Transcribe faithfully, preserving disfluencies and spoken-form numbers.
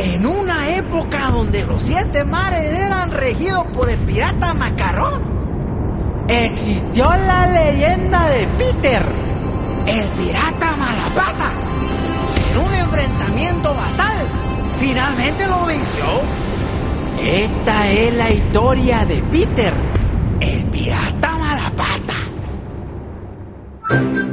En una época donde los siete mares eran regidos por el pirata Macarrón, existió la leyenda de Peter, el pirata Malapata. En un enfrentamiento fatal, finalmente lo venció. Esta es la historia de Peter, el pirata Malapata.